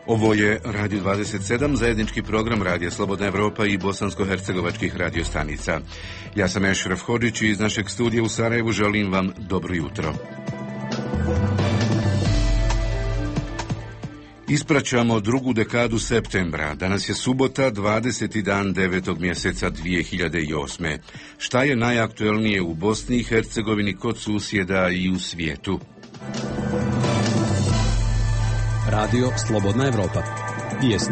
Ovo je Radio 27, zajednički program Radija Slobodna Evropa i bosansko-hercegovačkih radiostanica. Ja sam Ešref Hodžić i iz našeg studija u Sarajevu želim vam dobro jutro. Ispraćamo drugu dekadu septembra. Danas je subota, 20. dan 9. mjeseca 2008. Šta je najaktuelnije u Bosni i Hercegovini, kod susjeda i u svijetu? Radio Slobodna Evropa. Vijesti.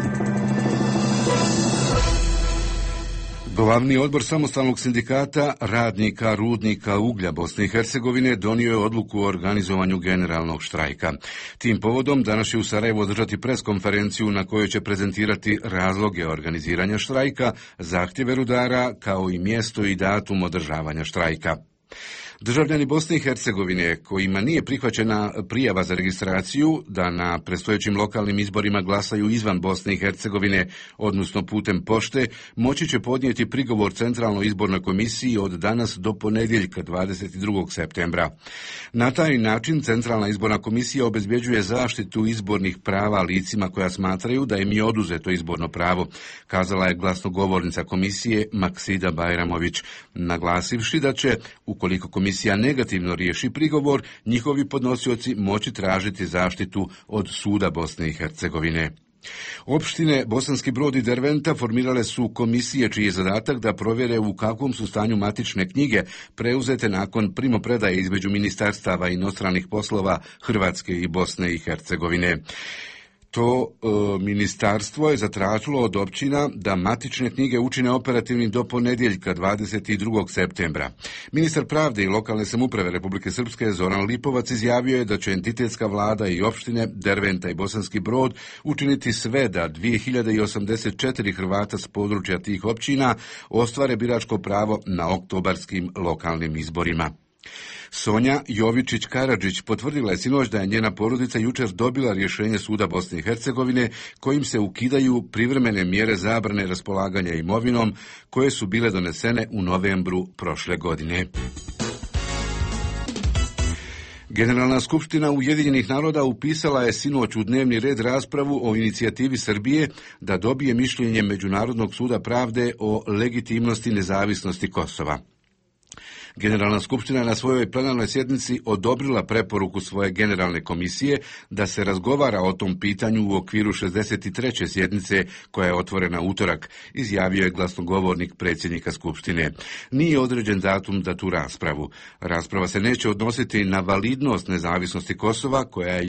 Glavni odbor samostalnog sindikata radnika rudnika uglja Bosne i Hercegovine donio je odluku o organizovanju generalnog štrajka. Tim povodom danas će u Sarajevu održati preskonferenciju na kojoj će prezentirati razloge organiziranja štrajka, zahtjeve rudara kao i mjesto i datum održavanja štrajka. Državljani Bosne i Hercegovine kojima nije prihvaćena prijava za registraciju da na predstojećim lokalnim izborima glasaju izvan Bosne i Hercegovine, odnosno putem pošte, moći će podnijeti prigovor Centralnoj izbornoj komisiji od danas do ponedjeljka 22. septembra. Na taj način Centralna izborna komisija obezbjeđuje zaštitu izbornih prava licima koja smatraju da im je oduzeto izborno pravo, kazala je glasnogovornica komisije Maksida Bajramović, naglasivši da će, ukoliko komisija negativno riješi prigovor, njihovi podnosioci moći tražiti zaštitu od suda Bosne i Hercegovine. Opštine Bosanski Brod i Derventa formirale su komisije čiji je zadatak da provjere u kakvom su stanju matične knjige preuzete nakon primopredaje između ministarstava inostranih poslova Hrvatske i Bosne i Hercegovine. To ministarstvo je zatražilo od općina da matične knjige učine operativnim do ponedjeljka 22. septembra. Ministar pravde i lokalne samouprave Republike Srpske Zoran Lipovac izjavio je da će entitetska vlada i opštine Derventa i Bosanski Brod učiniti sve da 2084 Hrvata s područja tih općina ostvare biračko pravo na oktobarskim lokalnim izborima. Sonja Jovičić-Karadžić potvrdila je sinoć da je njena porodica jučer dobila rješenje suda Bosne i Hercegovine kojim se ukidaju privremene mjere zabrane raspolaganja imovinom koje su bile donesene u novembru prošle godine. Generalna skupština Ujedinjenih naroda upisala je sinoć u dnevni red raspravu o inicijativi Srbije da dobije mišljenje Međunarodnog suda pravde o legitimnosti nezavisnosti Kosova. Generalna skupština na svojoj plenarnoj sjednici odobrila preporuku svoje generalne komisije da se razgovara o tom pitanju u okviru 63. sjednice koja je otvorena utorak, izjavio je glasnogovornik predsjednika skupštine. Nije određen datum za tu raspravu. Rasprava se neće odnositi na validnost nezavisnosti Kosova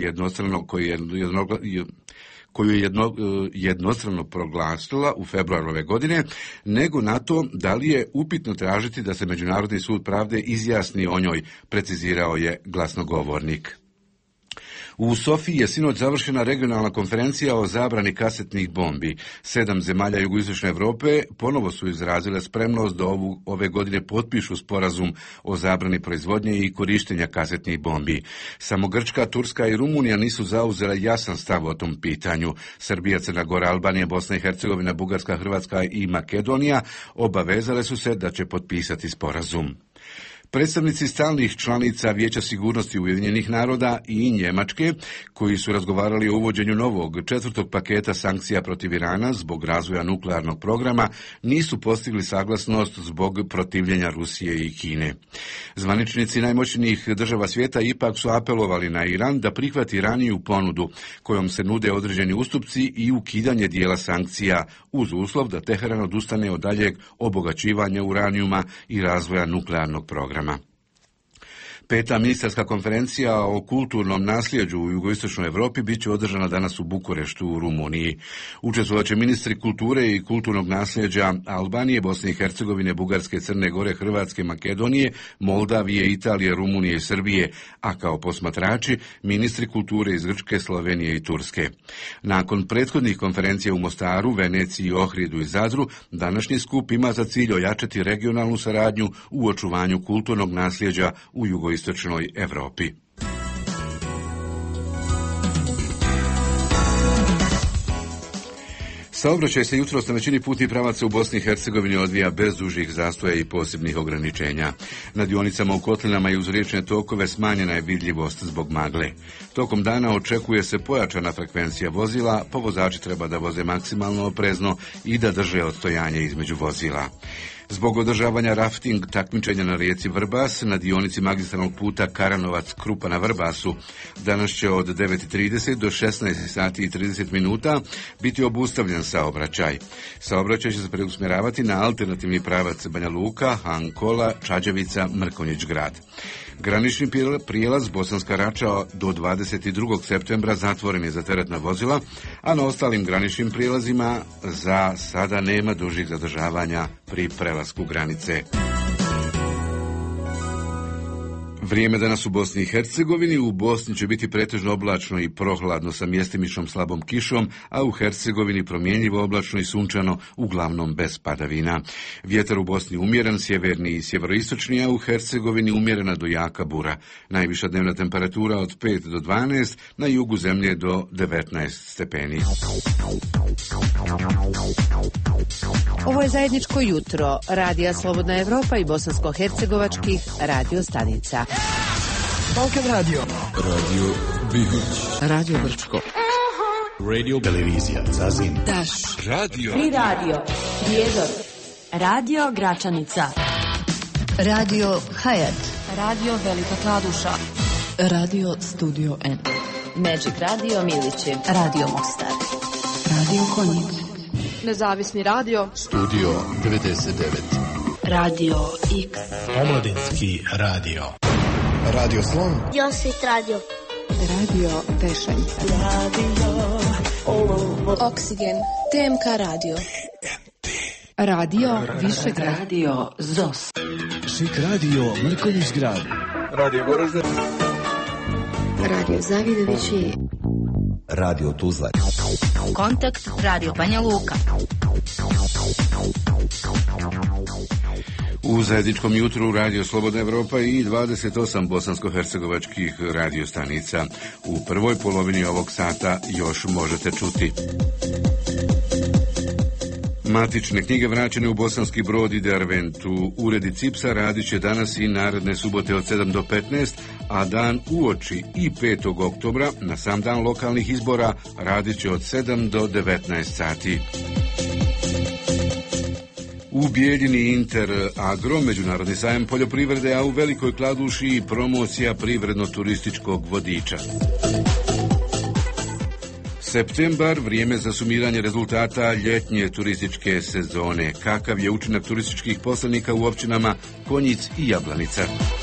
koju je jednostrano proglasila u februaru ove godine, nego na to da li je upitno tražiti da se Međunarodni sud pravde izjasni o njoj, precizirao je glasnogovornik. U Sofiji je sinoć završena regionalna konferencija o zabrani kasetnih bombi. 7 zemalja jugoistočne Europe ponovo su izrazile spremnost da ove godine potpišu sporazum o zabrani proizvodnje i korištenja kasetnih bombi. Samo Grčka, Turska i Rumunija nisu zauzele jasan stav o tom pitanju. Srbija, Crna Gora, Albanija, Bosna i Hercegovina, Bugarska, Hrvatska i Makedonija obavezale su se da će potpisati sporazum. Predstavnici stalnih članica Vijeća sigurnosti Ujedinjenih naroda i Njemačke, koji su razgovarali o uvođenju novog 4. paketa sankcija protiv Irana zbog razvoja nuklearnog programa, nisu postigli saglasnost zbog protivljenja Rusije i Kine. Zvaničnici najmoćnijih država svijeta ipak su apelovali na Iran da prihvati raniju ponudu kojom se nude određeni ustupci i ukidanje dijela sankcija uz uslov da Teheran odustane od daljeg obogaćivanja uranijuma i razvoja nuklearnog programa. 5. ministarska konferencija o kulturnom nasljeđu u jugoistočnoj Europi bit će održana danas u Bukureštu u Rumuniji. Učestvovat će ministri kulture i kulturnog nasljeđa Albanije, Bosne i Hercegovine, Bugarske, Crne Gore, Hrvatske, Makedonije, Moldavije, Italije, Rumunije i Srbije, a kao posmatrači ministri kulture iz Grčke, Slovenije i Turske. Nakon prethodnih konferencija u Mostaru, Veneciji, Ohridu i Zadru, današnji skup ima za cilj ojačati regionalnu saradnju u očuvanju kulturnog nasljeđa u jugoistočnoj Europi. Saobraćaj se jutros na većini putnih pravaca u Bosni i Hercegovini odvija bez dužih zastoja i posebnih ograničenja. Na dionicama u kotlinama i uz riječne tokove smanjena je vidljivost zbog magle. Tokom dana očekuje se pojačana frekvencija vozila, pa vozači treba da voze maksimalno oprezno i da drže odstojanje između vozila. Zbog održavanja rafting takmičenja na rijeci Vrbas na dionici magistralnog puta Karanovac-Krupa na Vrbasu danas će od 9:30 do 16:30 minuta biti obustavljen saobraćaj. Saobraćaj će se preusmjeravati na alternativni pravac Banja Luka, Hankola, Čađevica, Mrkonjić grad. Granični prijelaz Bosanska Rača do 22. septembra zatvoren je za teretna vozila, a na ostalim graničnim prijelazima za sada nema dužih zadržavanja pri prelasku granice. Vrijeme danas u Bosni i Hercegovini. U Bosni će biti pretežno oblačno i prohladno sa mjestimičnom slabom kišom, a u Hercegovini promjenjivo oblačno i sunčano, uglavnom bez padavina. Vjetar u Bosni umjeren, sjeverni i sjeveroistočni, a u Hercegovini umjerena do jaka bura. Najviša dnevna temperatura od 5 do 12, na jugu zemlje do 19 stepeni. Ovo je zajedničko jutro Radija Slobodna Evropa i bosansko-hercegovačkih radio stanica. Balkan Radio. Radio Bihoć. Radio Brčko. Radio Televizija Zazin. Daš. Radio. Tri radio. Prijedor. Radio Gračanica. Radio Hayat. Radio Velika Kladuša. Radio Studio N. Magic Radio Milići. Radio Mostar. Radio Konjic. Nezavisni radio. Studio 99. Radio X. Omladinski radio. Radio Slon. Josip Radio. Radio Pešanj. Oksigen. TMK Radio. Radio Višegrad. Radio ZOS. Šik radio Mrkonjić grad. Radio Goražde. Radio Zavidovići. Radio Tuzla. Kontakt Radio Banja Luka. U zajedničkom jutru Radio Slobodna Evropa i 28 bosansko-hercegovačkih radiostanica. U prvoj polovini ovog sata još možete čuti. Matične knjige vraćene u Bosanski Brod i Derventu. Uredi CIPS-a radit će danas i naredne subote od 7 do 15, a dan uoči i 5. oktobra, na sam dan lokalnih izbora, radit će od 7 do 19 sati. U Bijeljini Inter Agro, međunarodni sajam poljoprivrede, a u Velikoj Kladuši promocija privredno-turističkog vodiča. Septembar, vrijeme za sumiranje rezultata ljetnje turističke sezone. Kakav je učinak turističkih posrednika u općinama Konjic i Jablanica?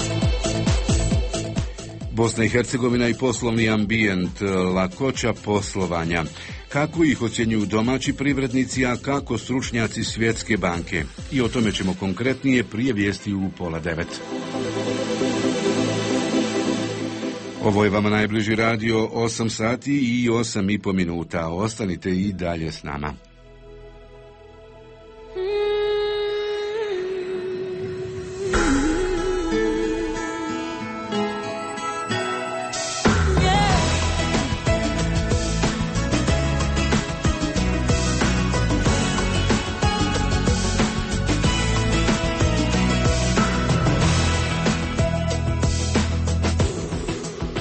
Bosna i Hercegovina i poslovni ambijent, lakoća poslovanja. Kako ih ocjenjuju domaći privrednici, a kako stručnjaci Svjetske banke? I o tome ćemo konkretnije prije vijesti u 8:30. Ovo je vama najbliži radio, 8 sati i 8,5 minuta. Ostanite i dalje s nama.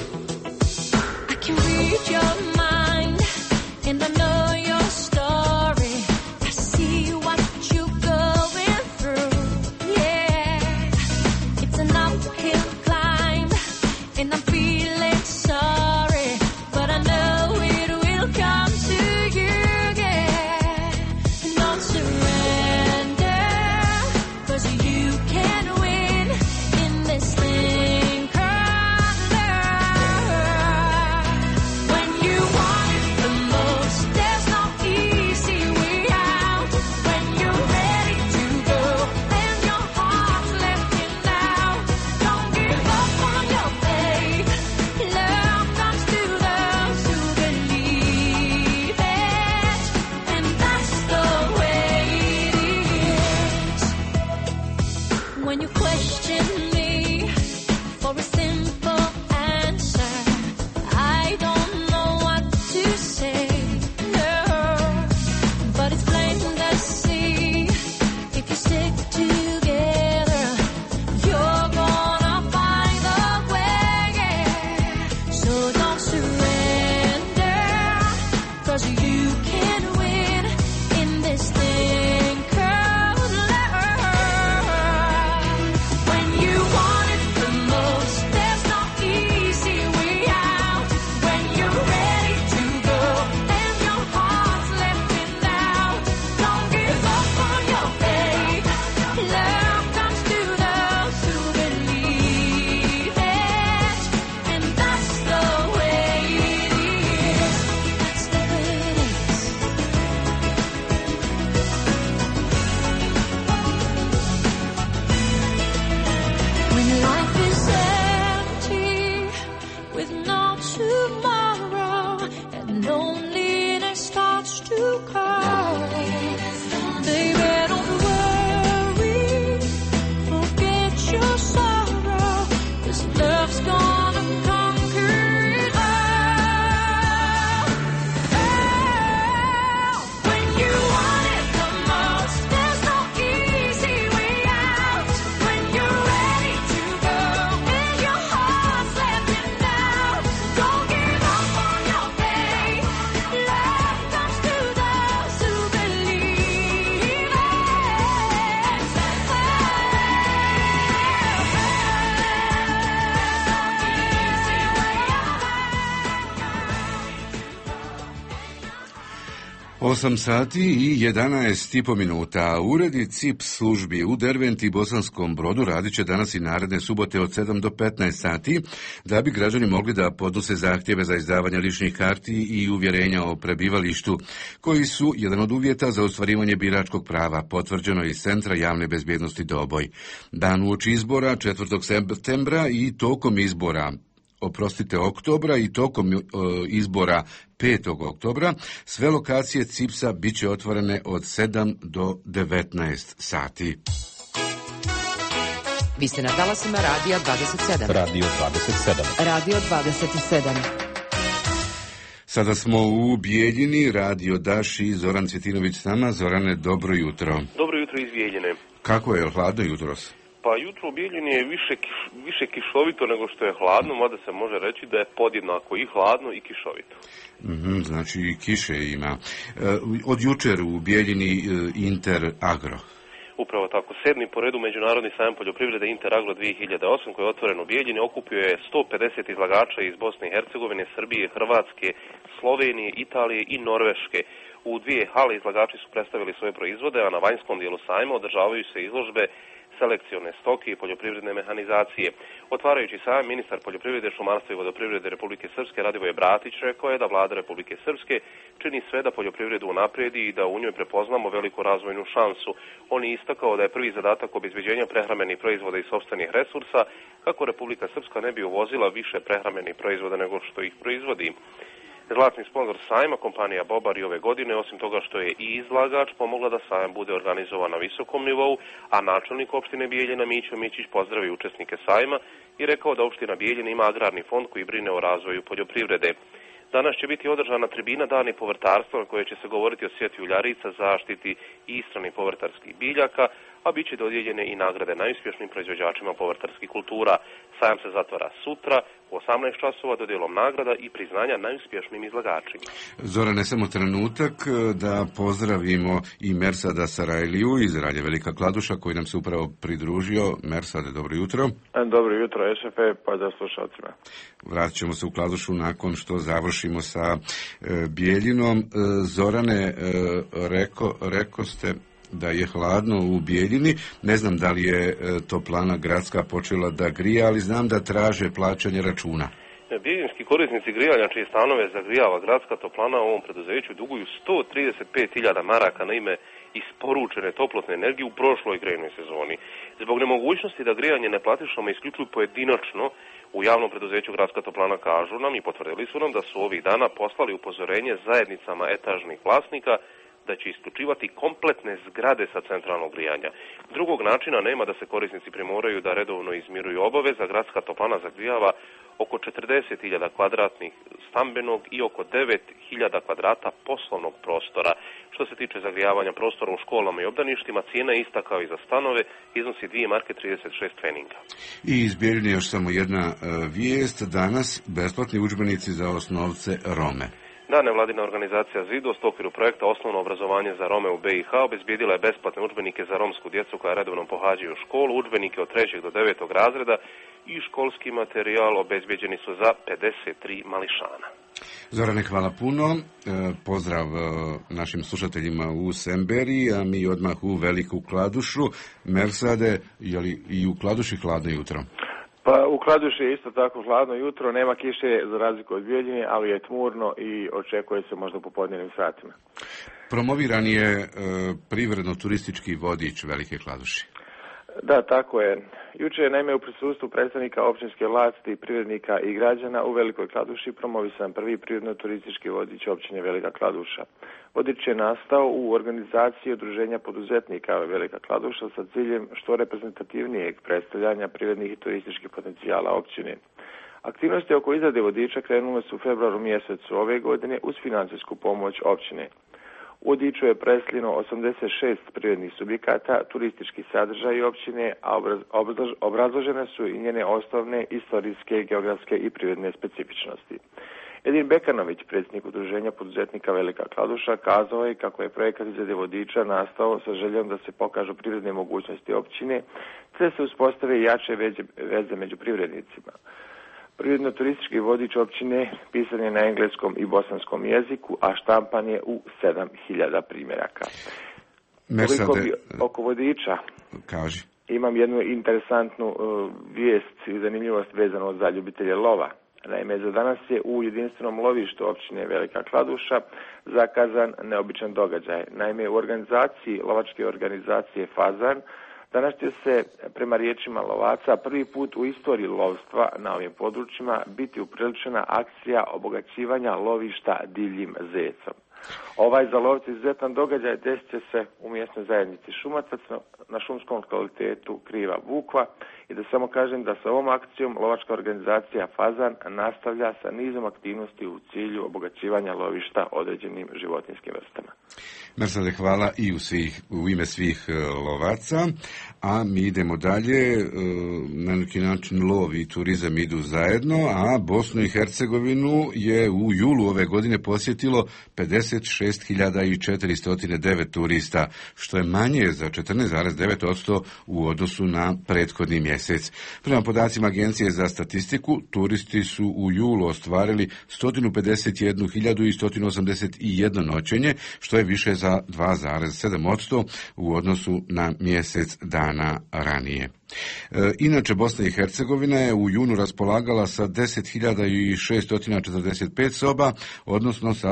Your mind, and I know your story. call. Baby, don't worry, forget your sorrow, 'cause love's gonna conquer it all. Oh, when you want it the most, there's no easy way out. When you're ready to go and your heart's letting down, don't give up on your faith. Love comes to those who believe it. Osam sati i 11,5 minuta. Uredi CIP službi u Derventi i Bosanskom Brodu radit će danas i naredne subote od 7 do 15 sati, da bi građani mogli da podnose zahtjeve za izdavanje ličnih karti i uvjerenja o prebivalištu, koji su jedan od uvjeta za ostvarivanje biračkog prava, potvrđeno iz Centra javne bezbjednosti Doboj. Dan uoči izbora 4. septembra i tokom izbora oktobra i tokom izbora 5. oktobra, sve lokacije CIPS-a bit će otvorene od 7 do 19 sati. Vi ste na talasima Radija 27. Radio 27. Radio 27. Sada smo u Bijeljini, Radio Daš i Zoran Cvjetinović s nama. Zorane, dobro jutro. Dobro jutro iz Bijeljine. Kako je, hladno jutros? Pa jutro u Bijeljini je više kišovito nego što je hladno, mada se može reći da je podjednako i hladno i kišovito. Znači i kiše ima. Od jučer u Bijeljini Inter Agro. Upravo tako, 7. po redu Međunarodni sajam poljoprivrede Inter Agro 2008 koji je otvoren u Bijeljini okupio je 150 izlagača iz Bosne i Hercegovine, Srbije, Hrvatske, Slovenije, Italije i Norveške. U dvije hale izlagači su predstavili svoje proizvode, a na vanjskom dijelu sajma održavaju se izložbe selekcione stoke i poljoprivredne mehanizacije. Otvarajući sajam, ministar poljoprivrede, šumarstva i vodoprivrede Republike Srpske Radivoje Bratić rekao je da vlada Republike Srpske čini sve da poljoprivredu unaprijedi i da u njoj prepoznamo veliku razvojnu šansu. On je istakao da je prvi zadatak obezbeđenja prehrambenih proizvoda i sopstvenih resursa, kako Republika Srpska ne bi uvozila više prehrambenih proizvoda nego što ih proizvodi. Zlatni sponzor sajma, kompanija Bobar, i ove godine, osim toga što je i izlagač, pomogla da sajam bude organizovan na visokom nivou, a načelnik opštine Bijeljina Mićo Mićić pozdravio učesnike sajma i rekao da opština Bijeljina ima agrarni fond koji brine o razvoju poljoprivrede. Danas će biti održana tribina Dani povrtarstva na kojoj će se govoriti o sjetvi uljarica, zaštiti i ishrani povrtarskih biljaka, a bit će dodijeljene i nagrade najuspješnijim proizvođačima povrtarskih kultura. Sajam se zatvara sutra u 18 časova dodjelom nagrada i priznanja najuspješnijim izlagačima. Zorane, samo trenutak da pozdravimo i Mersada Sarajliju iz Ralje Velika Kladuša koji nam se upravo pridružio. Mersade, dobro jutro. Dobro jutro, SFP, pa da slušalcima. Vratit ćemo se u Kladušu nakon što završimo sa Bijeljinom. Zorane, rekao ste da je hladno u Bijeljini. Ne znam da li je toplana gradska počela da grije, ali znam da traže plaćanje računa. Bijeljinski korisnici grijanja čije stanove zagrijava gradska toplana u ovom preduzeću duguju 135.000 maraka na ime isporučene toplotne energije u prošloj grejnoj sezoni. Zbog nemogućnosti da grijanje neplatišama isključuju pojedinačno, u javnom preduzeću Gradska toplana kažu nam i potvrdili su nam da su ovih dana poslali upozorenje zajednicama etažnih vlasnika da će isključivati kompletne zgrade sa centralnog grijanja. Drugog načina nema da se korisnici primoraju da redovno izmiruju obaveza. Gradska toplana zagrijava oko 40.000 kvadratnih stambenog i oko 9.000 kvadrata poslovnog prostora. Što se tiče zagrijavanja prostora u školama i obdaništima, cijena je ista kao i za stanove, iznosi 2 marke 36 pfeninga. I iz Bijeljine još samo jedna vijest. Danas besplatni udžbenici za osnovce Rome. Da, nevladina organizacija ZIDOST u okviru projekta Osnovno obrazovanje za Rome u BiH obezbijedila je besplatne udžbenike za romsku djecu koja redovno pohađaju školu, udžbenike od 3. do 9. razreda i školski materijal obezbijeđeni su za 53 mališana. Zorane, hvala puno. Pozdrav našim slušateljima u Semberiji, a mi odmah u Veliku Kladušu. Mersade, je li i u Kladuši hladno jutro? Pa u Kladuši je isto tako hladno jutro, nema kiše za razliku od Bijeljine, ali je tmurno i očekuje se možda u popodnevnim satima. Promoviran je privredno-turistički vodič Velike Kladuši. Da, tako je. Jučer je naime u prisustvu predstavnika općinske vlasti, privrednika i građana u Velikoj Kladuši promovisan prvi prirodno-turistički vodič općine Velika Kladuša. Vodič je nastao u organizaciji Udruženja poduzetnika Velika Kladuša sa ciljem što reprezentativnijeg predstavljanja privrednih i turističkih potencijala općine. Aktivnosti oko izrade vodiča krenule su u februaru mjesecu ove godine uz financijsku pomoć općine. U vodiču je presljeno 86 privrednih subjekata, turistički sadržaji općine, a obrazložene su i njene osnovne historijske, geografske i privredne specifičnosti. Edin Bekanović, predsjednik Udruženja poduzetnika Velika Kladuša, kazao je kako je projekat izrade vodiča nastao sa željom da se pokažu privredne mogućnosti općine, te se uspostave jače veze među privrednicima. Prirodno-turistički vodič općine pisan je na engleskom i bosanskom jeziku, a štampan je u 7000 primjeraka. Oko vodiča kaži. Imam jednu interesantnu vijest i zanimljivost vezano za ljubitelje lova. Naime, za danas je u jedinstvenom lovištu općine Velika Kladuša zakazan neobičan događaj. Naime, u organizaciji, lovačke organizacije Fazan, danas će se, prema riječima lovaca, prvi put u istoriji lovstva na ovim područjima biti upriličena akcija obogaćivanja lovišta divljim zecom. Ovaj za lovce izuzetan događaj desit će se u mjesnoj zajednici Šumacac na šumskom lokalitetu Kriva Bukva i da samo kažem da sa ovom akcijom lovačka organizacija Fazan nastavlja sa nizom aktivnosti u cilju obogaćivanja lovišta određenim životinjskim vrstama. Mersade, hvala i u ime svih lovaca, a mi idemo dalje, na neki način lov i turizam idu zajedno, a Bosnu i Hercegovinu je u julu ove godine posjetilo 56.409 turista, što je manje za 14,9% u odnosu na prethodni mjesec. Prema podacima Agencije za statistiku, turisti su u julu ostvarili 151.181 noćenje, što je više za 2,7% u odnosu na mjesec dana ranije. Inače, Bosna i Hercegovina je u junu raspolagala sa 10.645 soba, odnosno sa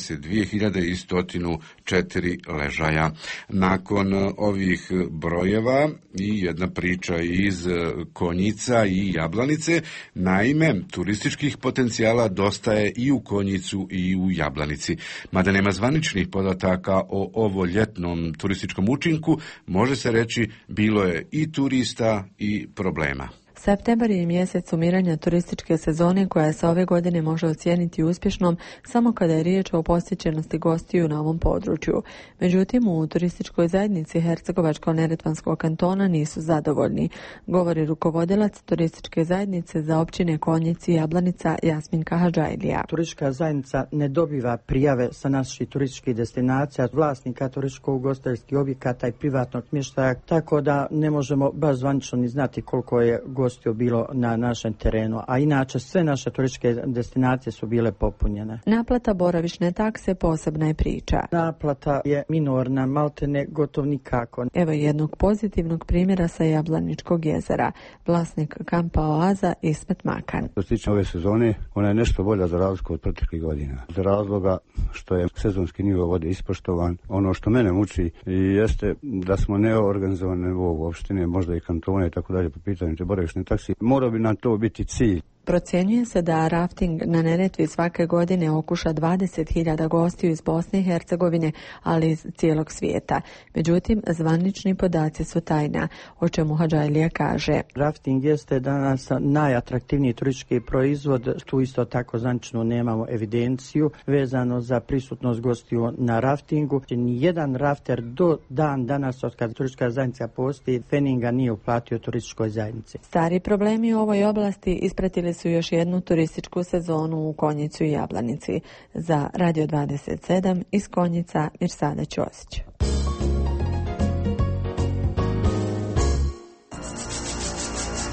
22.104 ležaja. Nakon ovih brojeva i jedna priča iz Konjica i Jablanice, naime, turističkih potencijala dosta je i u Konjicu i u Jablanici. Mada nema zvaničnih podataka o ovo ljetnom turističkom učinku, može se reći bilo je i turista i problema. Septembar je mjesec sumiranja turističke sezone koja se ove godine može ocijeniti uspješnom samo kada je riječ o posjećenosti gostiju na ovom području. Međutim, u turističkoj zajednici Hercegovačko-neretvanskog kantona nisu zadovoljni, govori rukovodilac turističke zajednice za općine Konjic i Jablanica Jasminka Hadžajlija. Turistička zajednica ne dobiva prijave sa naših turističkih destinacija, vlasnika turističko-ugostiteljskih objekata i privatnog smještaja, tako da ne možemo baš zvanično ni znati koliko je gostiju bilo na našem terenu, a inače sve naše turističke destinacije su bile popunjene. Naplata boravišne takse posebna je priča. Naplata je minorna, maltene gotov nikako. Evo jednog pozitivnog primjera sa Jablaničkog jezera. Vlasnik kampa Oaza Ismet Makan. Što se tiče ove sezone, ona je nešto bolja za razliku od proteklih godina. Za razloga što je sezonski nivo vode ispoštovan. Ono što mene muči jeste da smo neorganizovane u opštine, možda i kantone i tako dalje po pitanju te boravišne taksi. Mora bi nam to biti cilj. Procjenjuje se da rafting na Neretvi svake godine okuša 20.000 gostiju iz Bosne i Hercegovine, ali iz cijelog svijeta. Međutim, zvanični podaci su tajna, o čemu Hadžajlija kaže. Rafting jeste danas najatraktivniji turistički proizvod, tu isto tako zvanično nemamo evidenciju vezano za prisutnost gostiju na raftingu. Nijedan rafter do dan danas, od kad turistička zajednica postoji, feninga nije uplatio turističkoj zajednici. Stari problemi u ovoj oblasti ispratili su još jednu turističku sezonu u Konjicu i Jablanici. Za Radio 27 iz Konjica Mirsada Ćosić.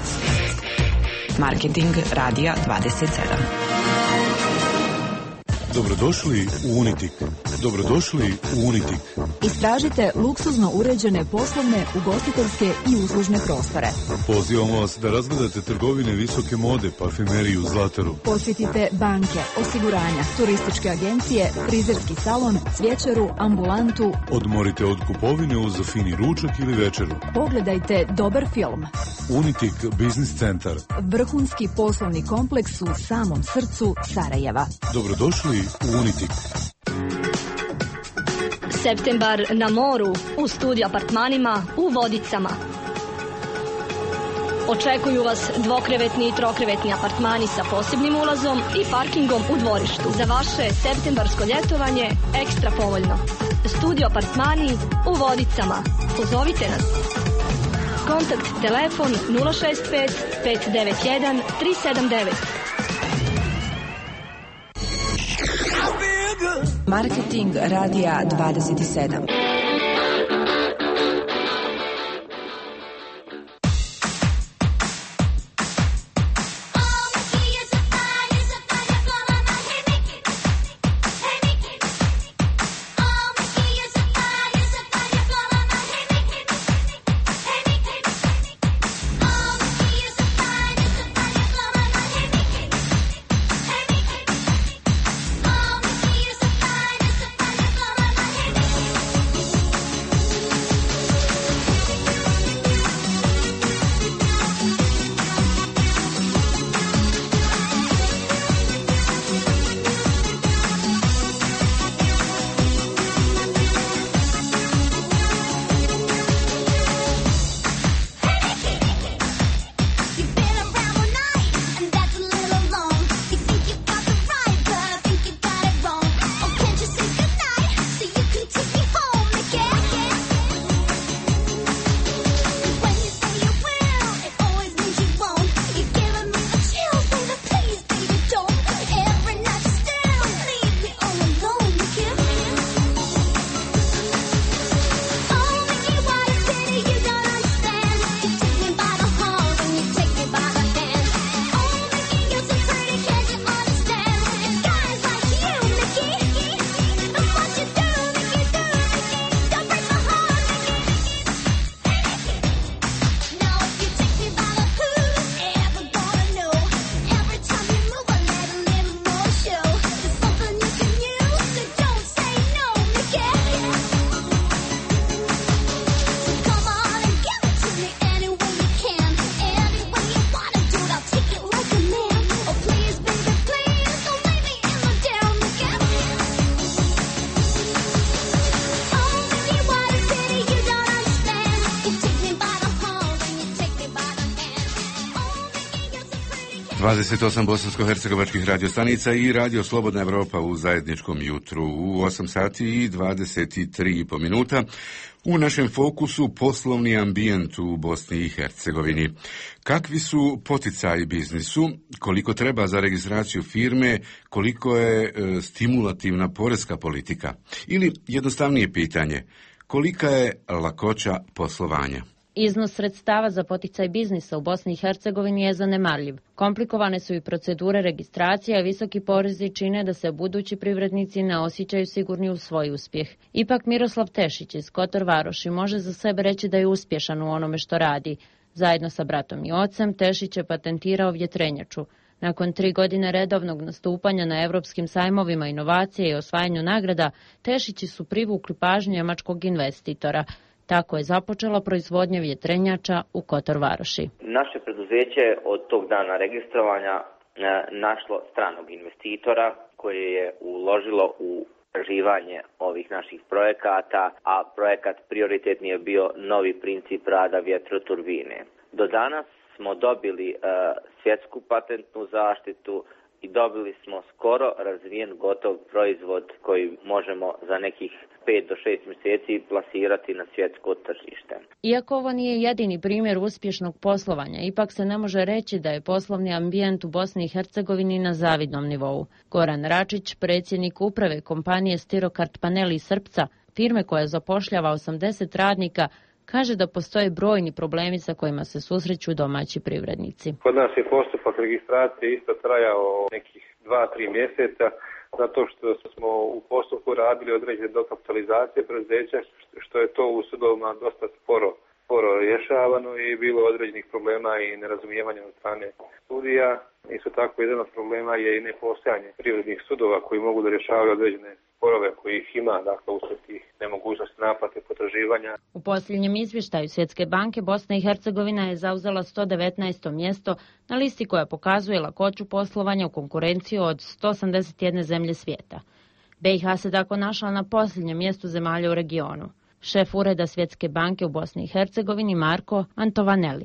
Marketing Radija 27. Dobrodošli u Unitik. Dobrodošli u Unitik. Istražite luksuzno uređene poslovne, ugostiteljske i uslužne prostore. Pozivamo vas da razgledate trgovine visoke mode, parfumeriju, zlataru. Posjetite banke, osiguranja, turističke agencije, frizerski salon, cvjećaru, ambulantu. Odmorite od kupovine uz fini ručak ili večeru. Pogledajte dobar film. Unitik Biznis centar. Vrhunski poslovni kompleks u samom srcu Sarajeva. Dobrodošli u Unitik. Septembar na moru, u studio apartmanima, u Vodicama. Očekuju vas dvokrevetni i trokrevetni apartmani sa posebnim ulazom i parkingom u dvorištu. Za vaše septembarsko ljetovanje ekstra povoljno. Studio apartmani u Vodicama. Pozovite nas. Kontakt telefon 065 591 379. Marketing radija 27. ...28 bosansko-hercegovačkih radiostanica i Radio Slobodna Evropa u zajedničkom jutru u 8 sati i 23,5 minuta. U našem fokusu poslovni ambijent u Bosni i Hercegovini. Kakvi su poticaji biznisu, koliko treba za registraciju firme, koliko je stimulativna poreska politika? Ili jednostavnije pitanje, kolika je lakoća poslovanja? Iznos sredstava za poticaj biznisa u Bosni i Hercegovini je zanemarljiv. Komplikovane su i procedure registracije, a visoki porezi čine da se budući privrednici ne osjećaju sigurni u svoj uspjeh. Ipak Miroslav Tešić iz Kotor Varoši može za sebe reći da je uspješan u onome što radi. Zajedno sa bratom i ocem Tešić je patentirao vjetrenjaču. Nakon 3 godine redovnog nastupanja na europskim sajmovima inovacije i osvajanju nagrada, Tešići su privukli pažnju njemačkog investitora. Tako je započela proizvodnja vjetrenjača u Kotor Varoši. Naše preduzeće od tog dana registrovanja našlo stranog investitora koje je uložilo u istraživanje ovih naših projekata, a projekat prioritetni je bio novi princip rada vjetroturbine. Do danas smo dobili svjetsku patentnu zaštitu i dobili smo skoro razvijen gotov proizvod koji možemo za nekih 5 do 6 mjeseci plasirati na svjetsko tržište. Iako ovo nije jedini primjer uspješnog poslovanja, ipak se ne može reći da je poslovni ambijent u Bosni i Hercegovini na zavidnom nivou. Goran Račić, predsjednik uprave kompanije Stirokart Paneli iz Srpca, firme koja zapošljava 80 radnika, kaže da postoje brojni problemi sa kojima se susreću domaći privrednici. Kod nas je postupak registracije isto trajao nekih 2-3 mjeseca, zato što smo u postupku radili određene dokapitalizacije preduzeća, što je to u sudovima dosta sporo rješavano i bilo određenih problema i nerazumijevanja od strane sudija. Isto tako, jedan od problema je i nepostojanje privrednih sudova koji mogu da rješavaju određene sporove koji ih ima, dakle, usred tih nemogućnosti naplate potraživanja. U posljednjem izvještaju Svjetske banke Bosna i Hercegovina je zauzela 119. mjesto na listi koja pokazuje lakoću poslovanja u konkurenciju od 181 zemlje svijeta. BiH se tako našla na posljednjem mjestu zemalja u regionu. Šef ureda Svjetske banke u Bosni i Hercegovini Marko Antovanelli.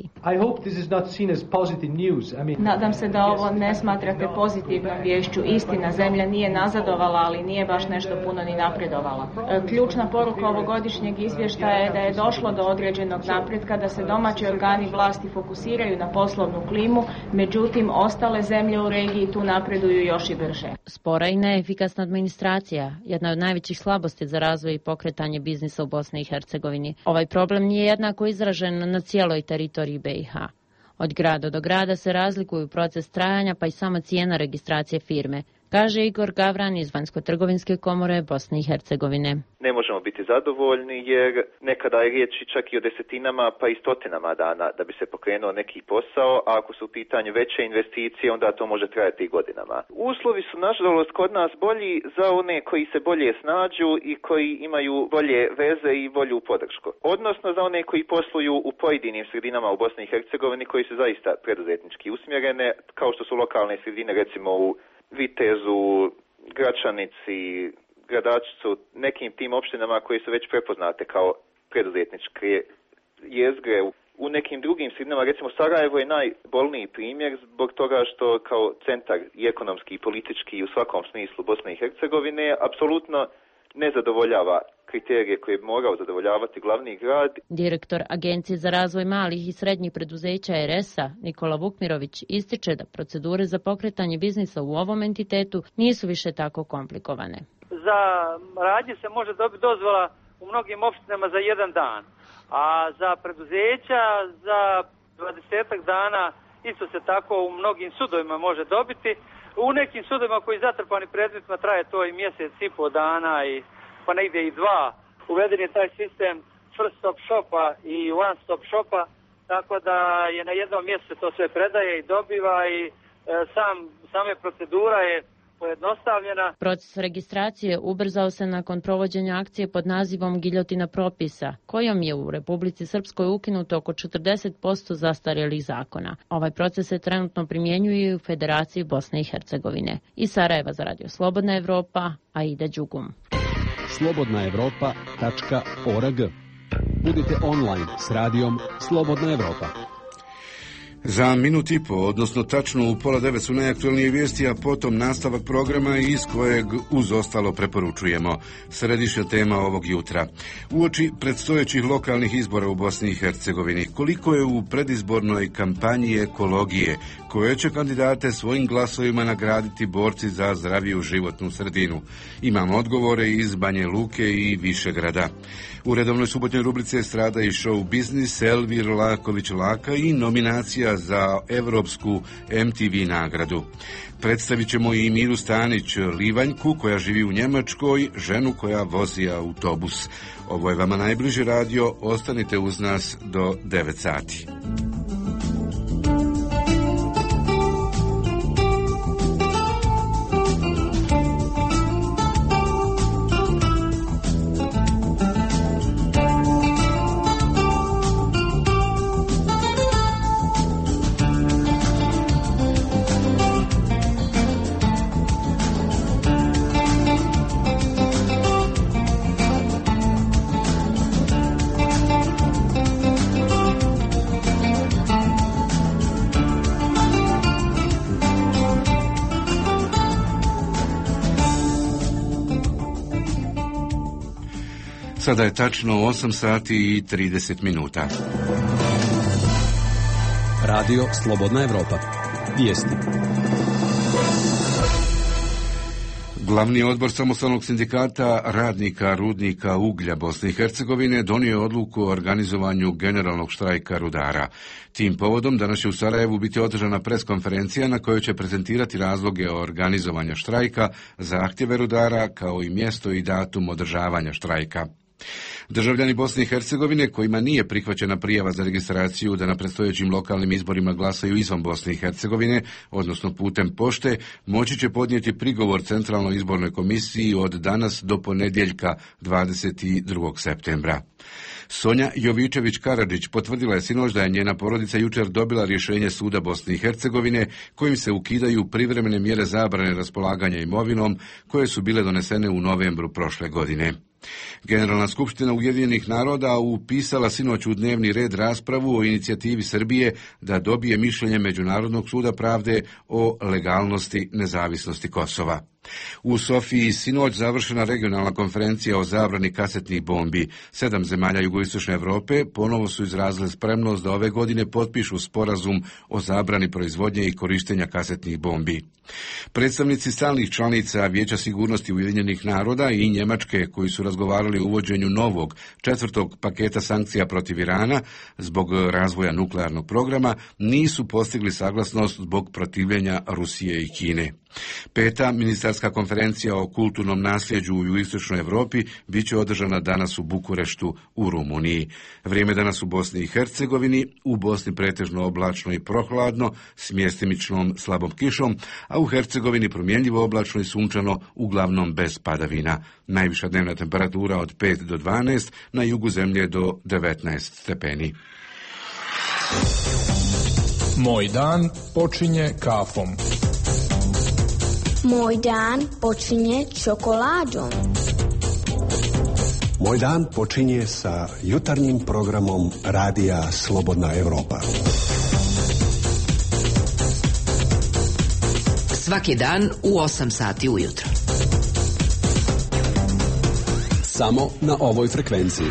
Nadam se da ovo ne smatrate pozitivnom viješću. Istina, zemlja nije nazadovala, ali nije baš nešto puno ni napredovala. Ključna poruka ovogodišnjeg izvještaja je da je došlo do određenog napretka, da se domaći organi vlasti fokusiraju na poslovnu klimu, međutim ostale zemlje u regiji tu napreduju još i brže. Spora i neefikasna administracija, jedna od najvećih slabosti za razvoj i pokretanje biznisa u Bosni i Hercegovini. Ovaj problem nije jednako izražen na cijeloj teritoriji BiH. Od grada do grada se razlikuju proces trajanja pa i sama cijena registracije firme, kaže Igor Gavran iz Vanjsko-trgovinske komore Bosne i Hercegovine. Ne možemo biti zadovoljni jer nekada je riječ čak i o desetinama pa i stotinama dana da bi se pokrenuo neki posao, a ako su u pitanju veće investicije onda to može trajati i godinama. Uslovi su nažalost kod nas bolji za one koji se bolje snađu i koji imaju bolje veze i bolju podršku. Odnosno za one koji posluju u pojedinim sredinama u Bosni i Hercegovini koji su zaista preduzetnički usmjerene, kao što su lokalne sredine recimo u Vitezu, Gračanici, Gradačcu, nekim tim opštinama koje su već prepoznate kao preduzetničke jezgre. U nekim drugim sredinama, recimo Sarajevo je najbolniji primjer zbog toga što kao centar i ekonomski i politički i u svakom smislu Bosne i Hercegovine apsolutno ne zadovoljava kriterije koje bi morao zadovoljavati glavni grad. Direktor Agencije za razvoj malih i srednjih preduzeća RS-a Nikola Vukmirović ističe da procedure za pokretanje biznisa u ovom entitetu nisu više tako komplikovane. Za radnje se može dobiti dozvola u mnogim opštinama za jedan dan, a za preduzeća za 20 dana isto se tako u mnogim sudovima može dobiti. U nekim sudovima koji zatrpani predmetima traje to i mjesec i pol dana i pa negdje i dva. Uveden je taj sistem first stop shopa i one stop shopa, tako da je na jednom mjestu to sve predaje i dobiva i same procedura je pojednostavljena. Proces registracije ubrzao se nakon provođenja akcije pod nazivom Giljotina propisa, kojom je u Republici Srpskoj ukinuto oko 40% zastarjelih zakona. Ovaj proces se trenutno primjenjuje i u Federaciji Bosne i Hercegovine. Iz Sarajeva za Radio Slobodna Evropa, Aida Đugum. slobodnaevropa.org. Budite online s radijom Slobodna Evropa. Za minut i po, odnosno tačno u 8:30 su najaktualnije vijesti, a potom nastavak programa iz kojeg uz ostalo preporučujemo. Središnja tema ovog jutra. Uoči predstojećih lokalnih izbora u Bosni i Hercegovini, koliko je u predizbornoj kampanji ekologije, koje će kandidate svojim glasovima nagraditi borci za zdraviju životnu sredinu? Imamo odgovore iz Banje Luke i Višegrada. U redovnoj subotnjoj rubrici Estrada i show biznis Elvir Laković-Laka i nominacija za evropsku MTV nagradu. Predstavit ćemo i Miru Stanić, Livanjku koja živi u Njemačkoj, ženu koja vozi autobus. Ovo je vama najbliži radio, ostanite uz nas do 9 sati. Sada je tačno 8 sati i 30 minuta. Radio Slobodna Evropa. Vijesti. Glavni odbor samostalnog sindikata radnika rudnika uglja Bosne i Hercegovine donio je odluku o organizovanju generalnog štrajka rudara. Tim povodom danas će u Sarajevu biti održana preskonferencija na kojoj će prezentirati razloge organizovanja štrajka, zahtjeve rudara kao i mjesto i datum održavanja štrajka. Državljani Bosne i Hercegovine kojima nije prihvaćena prijava za registraciju da na predstojećim lokalnim izborima glasaju izvan Bosne i Hercegovine, odnosno putem pošte, moći će podnijeti prigovor Centralnoj izbornoj komisiji od danas do ponedjeljka 22. septembra. Sonja Jovičević-Karadžić potvrdila je sinoć da je njena porodica jučer dobila rješenje Suda Bosne i Hercegovine kojim se ukidaju privremene mjere zabrane raspolaganja imovinom koje su bile donesene u novembru prošle godine. Generalna skupština Ujedinjenih naroda upisala sinoć u dnevni red raspravu o inicijativi Srbije da dobije mišljenje Međunarodnog suda pravde o legalnosti nezavisnosti Kosova. U Sofiji sinoć završena regionalna konferencija o zabrani kasetnih bombi. 7 zemalja jugoistočne Europe ponovo su izrazile spremnost da ove godine potpišu sporazum o zabrani proizvodnje i korištenja kasetnih bombi. Predstavnici stalnih članica Vijeća sigurnosti Ujedinjenih naroda i Njemačke koji su razgovarali o uvođenju novog 4. paketa sankcija protiv Irana zbog razvoja nuklearnog programa nisu postigli saglasnost zbog protivljenja Rusije i Kine. 5. ministarska konferencija o kulturnom nasljeđu u jugoistočnoj Europi bit će održana danas u Bukureštu u Rumuniji. Vrijeme danas u Bosni i Hercegovini, u Bosni pretežno oblačno i prohladno s mjestimičnom slabom kišom, a u Hercegovini promjenljivo oblačno i sunčano, uglavnom bez padavina. Najviša dnevna temperatura od 5 do 12, na jugu zemlje do 19 stepeni. Moj dan počinje kafom. Moj dan počinje čokoladom. Moj dan počinje sa jutarnjim programom Radija Slobodna Evropa. Svaki dan u 8 sati ujutro. Samo na ovoj frekvenciji.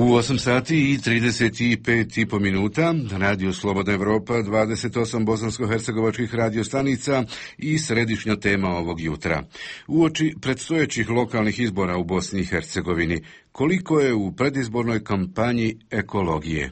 8 sati i 35,5 minuta, Radio Slobodna Evropa, 28 bosansko-hercegovačkih radiostanica i središnja tema ovog jutra. Uoči predstojećih lokalnih izbora u Bosni i Hercegovini, koliko je u predizbornoj kampanji ekologije?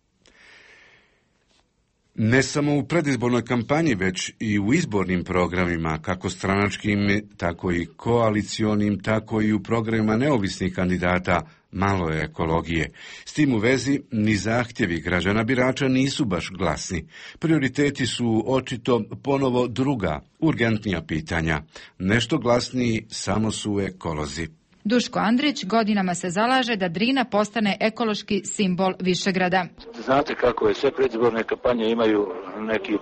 Ne samo u predizbornoj kampanji, već i u izbornim programima, kako stranačkim, tako i koalicionim, tako i u programima neovisnih kandidata, malo je ekologije. S tim u vezi, ni zahtjevi građana birača nisu baš glasni. Prioriteti su očito ponovo druga, urgentnija pitanja. Nešto glasniji samo su ekolozi. Duško Andrić godinama se zalaže da Drina postane ekološki simbol Višegrada. Znate kako je, sve predizborne kampanje imaju neki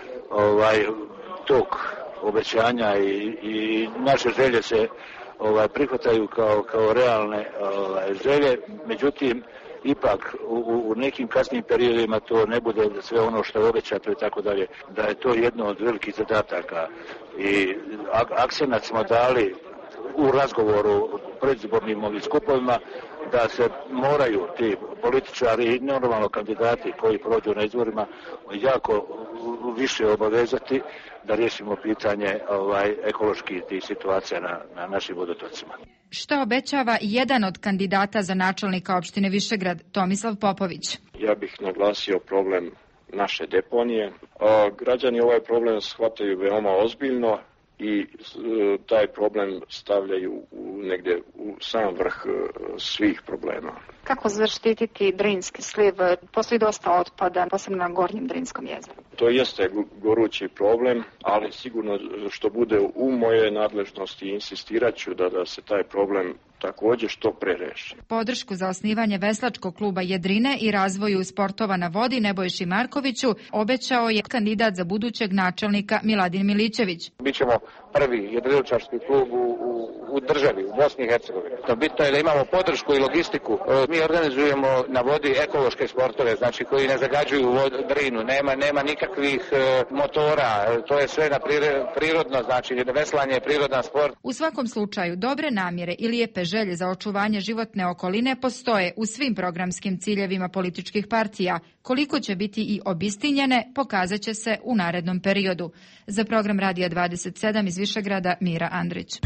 tok obećanja i naše želje se prihvataju kao realne želje, međutim ipak u nekim kasnijim periodima to ne bude sve ono što je obećato i tako dalje, da je to jedno od velikih zadataka i akcenat smo dali u razgovoru predizbornim ovim skupovima da se moraju ti političari i normalno kandidati koji prođu na izborima jako više obavezati da riješimo pitanje ekoloških situacija na našim vodotocima. Što obećava jedan od kandidata za načelnika opštine Višegrad, Tomislav Popović? Ja bih naglasio problem naše deponije. Građani ovaj problem shvataju veoma ozbiljno i taj problem stavljaju negdje u sam vrh svih problema. Kako zaštititi Drinski sliv? Postoji dosta otpada, posebno na Gornjem Drinskom jezeru. To jeste gorući problem, ali sigurno što bude u moje nadležnosti insistirat ću da se taj problem također što pre reši. Podršku za osnivanje veslačkog kluba Jedrine i razvoju sportova na vodi Nebojši Markoviću obećao je kandidat za budućeg načelnika Miladin Milićević. Bićemo prvi jedriličarski klub u državi, u Bosni i Hercegovini. Bitno je da imamo podršku i logistiku. Mi organizujemo na vodi ekološke sportove, znači koji ne zagađuju Drinu, nema nikakvih motora, to je sve na prirodno, znači veslanje je prirodan sport. U svakom slučaju, dobre namjere i lijepe želje za očuvanje životne okoline postoje u svim programskim ciljevima političkih partija. Koliko će biti i obistinjene, pokazat će se u narednom periodu. Za program Radija 27 iz Višegrada, Mira Andrić.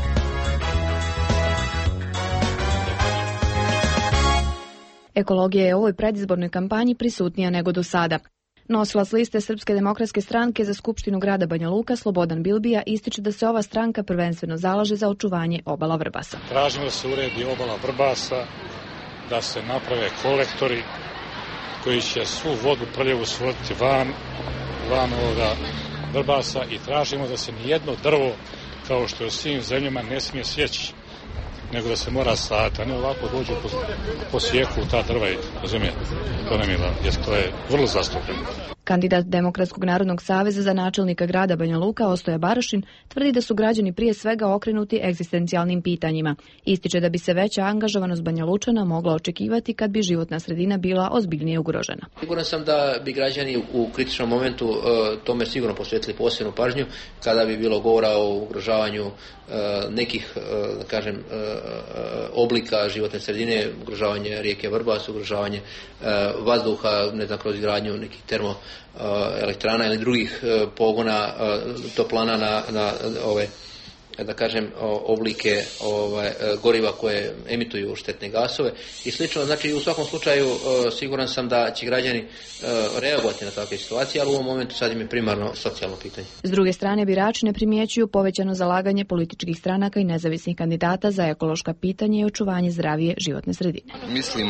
Ekologija je u ovoj predizbornoj kampanji prisutnija nego do sada. Nosilac liste Srpske demokratske stranke za Skupštinu grada Banja Luka, Slobodan Bilbija, ističe da se ova stranka prvenstveno zalaže za očuvanje obala Vrbasa. Tražimo da se uredi obala Vrbasa, da se naprave kolektori koji će svu vodu prljavu svoditi van ovoga Vrbasa i tražimo da se nijedno drvo, kao što je u svim zemljama, ne smije sjeći, nego da se mora saditi, a ne ovako dođu po sjeku ta drva i razumijete, to ne mila, jer to je vrlo zastupljeno. Kandidat Demokratskog narodnog saveza za načelnika grada Banja Luka, Ostoja Barašin, tvrdi da su građani prije svega okrenuti egzistencijalnim pitanjima. Ističe da bi se veća angažovanost Banja Lučana mogla očekivati kad bi životna sredina bila ozbiljnije ugrožena. Siguran sam da bi građani u kritičnom momentu tome sigurno posvetili posebnu pažnju kada bi bilo govora o ugrožavanju nekih, da kažem, oblika životne sredine, ugrožavanje rijeke Vrbas, ugrožavanje vazduha, ne znam, kroz izgradnju nekih termoelektrana ili drugih pogona toplana na ove, da kažem, oblike goriva koje emituju štetne gasove i slično. Znači, u svakom slučaju siguran sam da će građani reagovati na takve situacije, ali u ovom momentu sad im je primarno socijalno pitanje. S druge strane, birači ne primjećuju povećano zalaganje političkih stranaka i nezavisnih kandidata za ekološka pitanja i očuvanje zdravije životne sredine. Mislim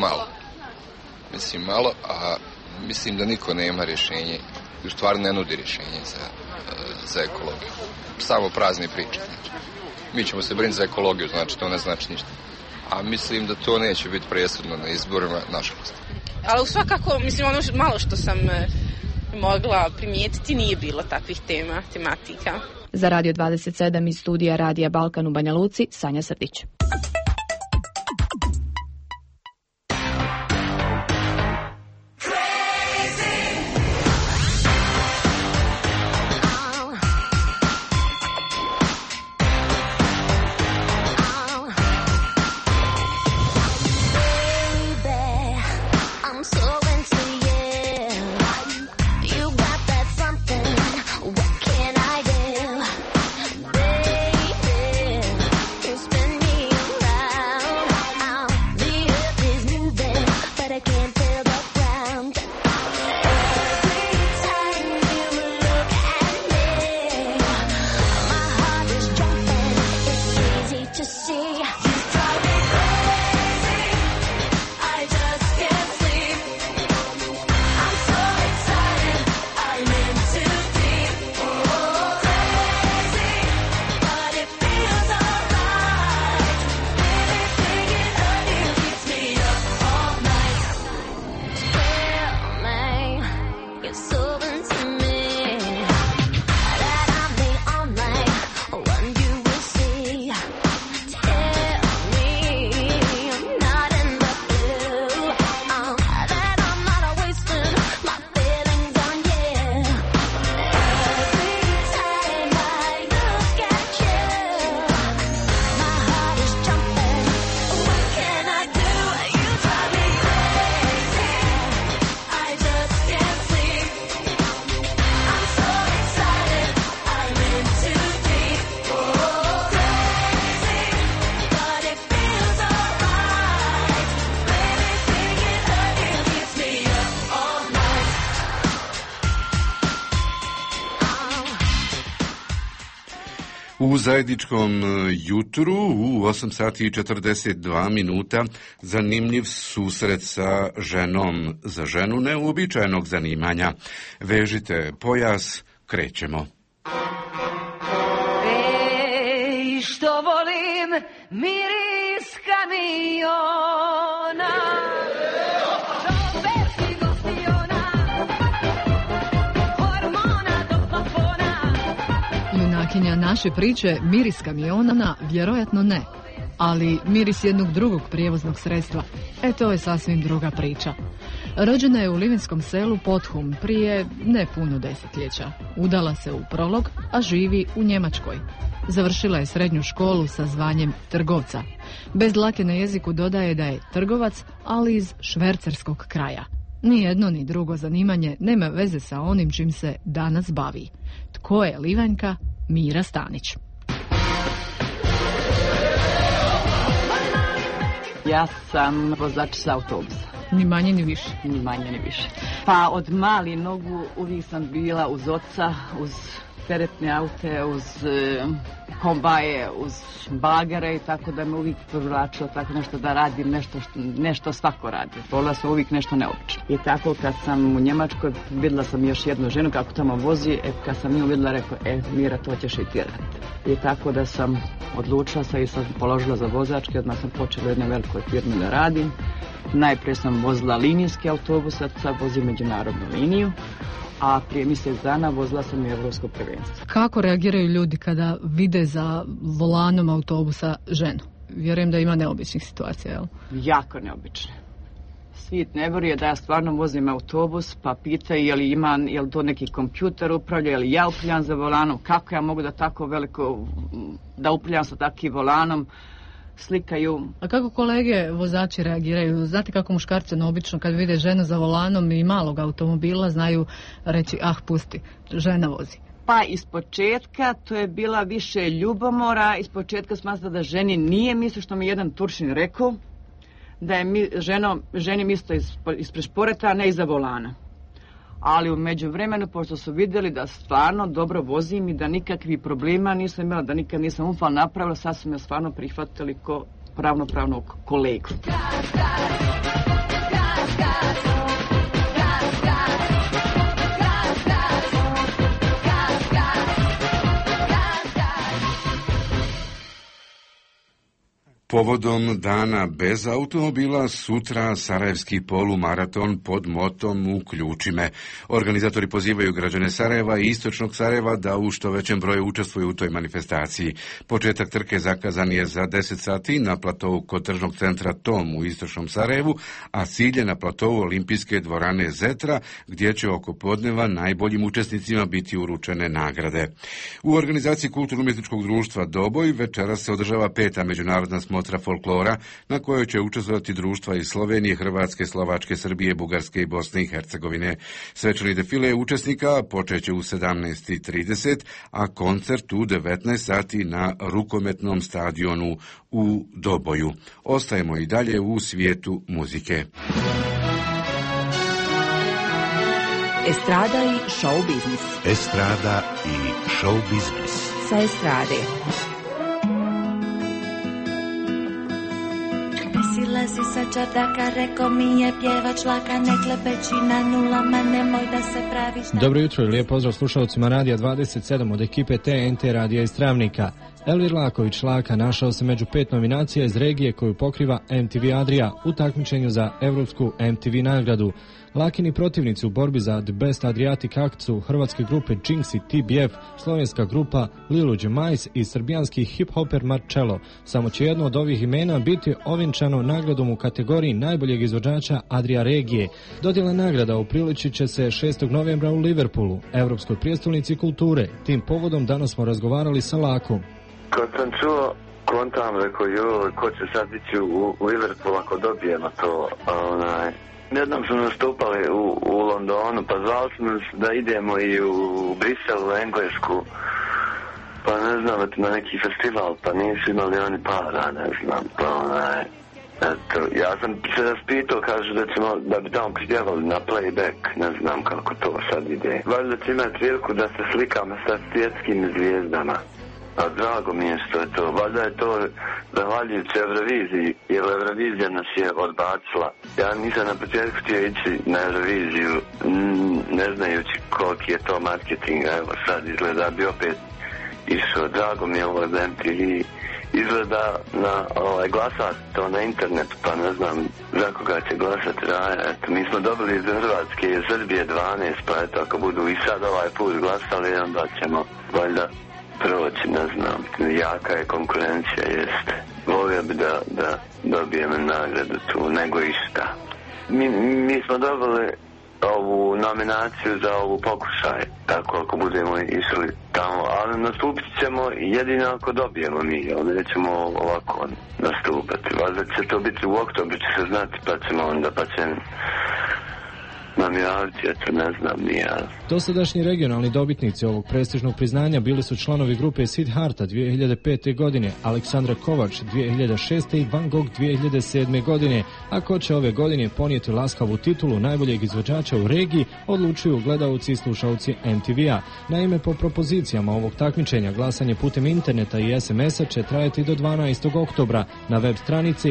malo, a mislim da niko nema rješenje, u stvari ne nudi rješenje za ekologiju. Samo prazne priče. Znači. Mi ćemo se brinuti za ekologiju, znači to ne znači ništa. A mislim da to neće biti presudno na izborima, nažalost. Ali svakako, mislim, ono malo što sam mogla primijetiti, nije bilo takvih tematika. Za Radio 27 iz studija Radija Balkan u Banja Luci, Sanja Srdić. U zajedničkom jutru u 8 sati i 42 minuta zanimljiv susret sa ženom za ženu neuobičajenog zanimanja. Vežite pojas, krećemo. Ej, što volim miris kamiona. Junakinja naše priče miris kamiona vjerojatno ne, ali miris jednog drugog prijevoznog sredstva, to je sasvim druga priča. Rođena je u livinskom selu Pothum prije ne puno desetljeća. Udala se u Prolog, a živi u Njemačkoj. Završila je srednju školu sa zvanjem trgovca. Bez dlake na jeziku dodaje da je trgovac, ali iz švercerskog kraja. Ni jedno ni drugo zanimanje nema veze sa onim čim se danas bavi. Tko je Livanjka Mira Stanić? Ja sam vozač sa autobusa. Ni manje ni više. Ni manje ni više. Pa od mali nogu uvijek sam bila uz oca, uz teretne aute, uz kombaje, uz bagare i tako da me uvijek privlačilo tako nešto da radim, nešto svako radi. Volila sam uvijek nešto neobično. I tako kad sam u Njemačkoj vidjela sam još jednu ženu kako tamo vozi, kad sam nju vidjela rekao, Mira, to ćeš i ti raditi. I tako da sam odlučila se i sam položila za vozačke, odmah sam počela u jednoj velikoj firmi da radim. Najprije sam vozila linijski autobus, sad vozim međunarodnu liniju, a prije mjesec dana vozila sam i evropsko prvenstvo. Kako reagiraju ljudi kada vide za volanom autobusa ženu? Vjerujem da ima neobičnih situacija, jel? Jako neobične. Svijet ne vjeruje da ja stvarno vozim autobus, pa pitaju je li to neki kompjuter upravlja, je li ja upravljam za volanom, kako ja mogu da tako veliko, da upravljam sa takvim volanom, slikaju. A kako kolege vozači reagiraju? Znate kako muškarci obično kad vide ženu za volanom i malog automobila znaju reći, pusti, žena vozi. Pa ispočetka to je bila više ljubomora, ispočetka smatra da ženi nije mislio što mi jedan Turčin rekao, da je ženi mislio ispred šporeta, a ne iza volana. Ali u međuvremenu, pošto su vidjeli da stvarno dobro vozim i da nikakvih problema nisam imala, da nikad nisam upala napravila, sad su me stvarno prihvatili ko pravnog kolegu. Povodom dana bez automobila, sutra Sarajevski polumaraton pod motom Uključi me. Organizatori pozivaju građane Sarajeva i istočnog Sarajeva da u što većem broju učestvuju u toj manifestaciji. Početak trke zakazan je za 10 sati na platovu kod tržnog centra Tom u istočnom Sarajevu, a cilj je na platovu olimpijske dvorane Zetra, gdje će oko podneva najboljim učesnicima biti uručene nagrade. U organizaciji Kulturno-umjetničkog društva Doboj večeras se održava 5. međunarodna smotra folklora, na kojoj će učestvovati društva iz Slovenije, Hrvatske, Slovačke, Srbije, Bugarske i Bosne i Hercegovine. Svečani defile učesnika počeće u 17:30, a koncert u 19 sati na rukometnom stadionu u Doboju. Ostajemo i dalje u svijetu muzike. Estrada i show biznis. Estrada i show biznis. Sa estrade. Silazi sa čardaka, rekao mi je pjevač laka, ne klepeći na nulama, nemoj da se praviš. Dobro jutro i lijep pozdrav slušalcima Radija 27 od ekipe TNT Radija iz Travnika. Elvir Laković Laka našao se među 5 nominacija iz regije koju pokriva MTV Adria u takmičenju za Evropsku MTV nagradu. Lakini protivnici u borbi za The Best Adriatic Act su hrvatske grupe Jinx i TBF, slovenska grupa Lilo Džemajs i srbijanski hip-hoper Marcello. Samo će jedno od ovih imena biti ovinčano nagradom u kategoriji najboljeg izvođača Adria regije. Dodjela nagrada upriličit će se 6. novembra u Liverpoolu, evropskoj prijestolnici kulture. Tim povodom danas smo razgovarali sa Lakom. Kad sam čuo kontam, rekao, ko će sad ići u Liverpool ako dobijemo to, jednom smo nastupali u Londonu, pa zvali smo da idemo i u Brisel, u Englesku, pa ne znam, na neki festival, pa nisu imali oni para, ne znam, pa eto, ja sam se raspitao, kažu da bi tamo pridjevali na playback, ne znam kako to sad ide. Valjda će imati priliku da se slikamo sa svjetskim zvijezdama. A drago mi je što je to. Valjda je to zahvaljujući Euroviziji, jer Eurovizija nas je odbacila. Ja nisam na početku htio ići na Euroviziju, ne znajući koliki je to marketing. Evo sad izgleda bi opet išao. Drago mi je ovo za MTV. Izgleda na glasat to na internetu, pa ne znam za koga će glasati Raja. Eto, mi smo dobili iz Hrvatske i Srbije 12, pa eto, ako budu i sad ovaj put glasali, onda ćemo valjda proći, ne znam, jaka je konkurencija, jeste. Volio bi da dobijem nagradu tu, nego išta. Mi smo dobili ovu nominaciju za ovu pokušaj, tako ako budemo išli tamo, ali nastupit ćemo jedino ako dobijemo mi, ali nećemo ovako nastupati. Valjda će to biti u oktobru, će se znati, pa ćemo onda, pa će nam javiti, eto, ne znam, nija. Dosadašnji regionalni dobitnici ovog prestižnog priznanja bili su članovi grupe Siddharta 2005. godine, Aleksandra Kovač 2006. i Van Gogh 2007. godine, a ko će ove godine ponijeti laskavu titulu najboljeg izvođača u regiji, odlučuju gledaoci i slušaoci MTV-a. Naime, po propozicijama ovog takmičenja, glasanje putem interneta i SMS-a će trajati do 12. oktobra na web stranici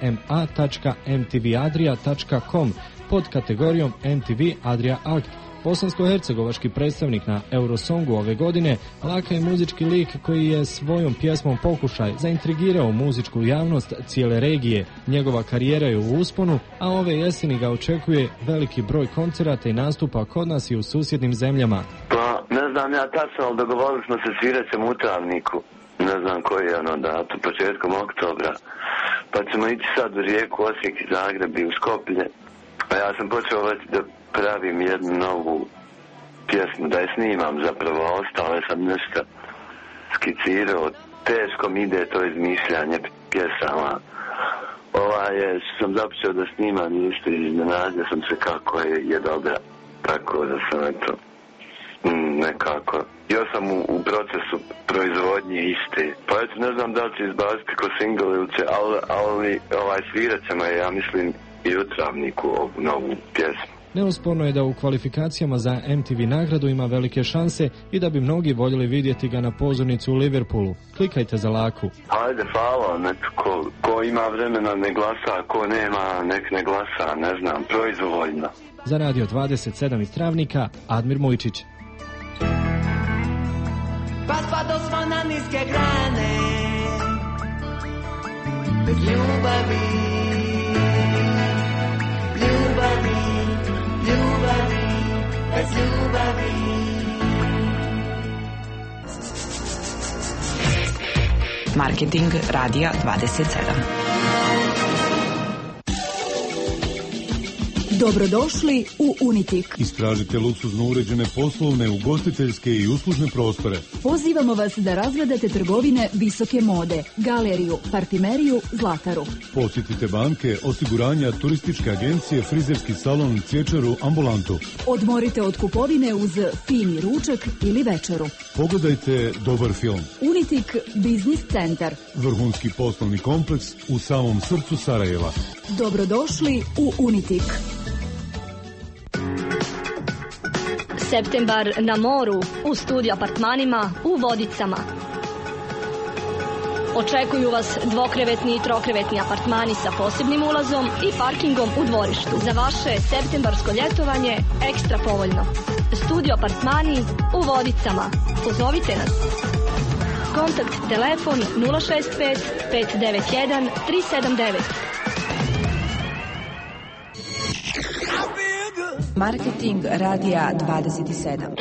ema.mtvadria.com pod kategorijom MTV Adria Act. Bosansko-hercegovački predstavnik na Eurosongu ove godine Laka je muzički lik koji je svojom pjesmom Pokušaj zaintrigirao muzičku javnost cijele regije. Njegova karijera je u usponu, a ove jeseni ga očekuje veliki broj koncerata i nastupa kod nas i u susjednim zemljama. Pa, ne znam ja tačno, ali dogovorili smo se svirat ćemo u Travniku. Ne znam koji je datum, početkom oktobra. Pa ćemo ići sad u Rijeku, Osijek i Zagreb i u Skoplje. A ja sam počeo već da pravim jednu novu pjesmu, da je snimam zapravo, ostalo sam nešto skicirao, teško mi ide to izmišljanje pjesama. Sam započeo da snimam isto i iznenadio sam se kako je dobra, tako da sam eto, nekako. Ja sam u procesu proizvodnje iste, pa eto ne znam da li će izbaciti ko single ili će, ali svirat ćemo je, ja mislim, i u Travniku ovu novu pjesmu. Neosporno je da u kvalifikacijama za MTV nagradu ima velike šanse i da bi mnogi voljeli vidjeti ga na pozornicu u Liverpoolu. Klikajte za Laku. Hajde, hvala, netko ko ima vremena ne glasa, ko nema nek ne glasa, ne znam, proizvoljno. Za Radio 27 iz Travnika, Admir Mujčić. Pa spadao smo na niske grane, bez ljubavi. Ljubavi, bez ljubavi. Marketing Radija 27. Dobrodošli u Unitik. Istražite luksuzno uređene poslovne, ugostiteljske i uslužne prostore. Pozivamo vas da razgledate trgovine visoke mode, galeriju, partimeriju, zlataru. Posjetite banke, osiguranja, turističke agencije, frizerski salon, cvjećaru, ambulantu. Odmorite od kupovine uz fini ručak ili večeru. Pogledajte dobar film. Unitik Biznis centar. Vrhunski poslovni kompleks u samom srcu Sarajeva. Dobrodošli u Unitik. Septembar na moru, u studio apartmanima, u Vodicama. Očekuju vas dvokrevetni i trokrevetni apartmani sa posebnim ulazom i parkingom u dvorištu. Za vaše septembarsko ljetovanje ekstra povoljno. Studio apartmani u Vodicama. Pozovite nas. Kontakt telefon 065 591 379. Marketing Radija 27.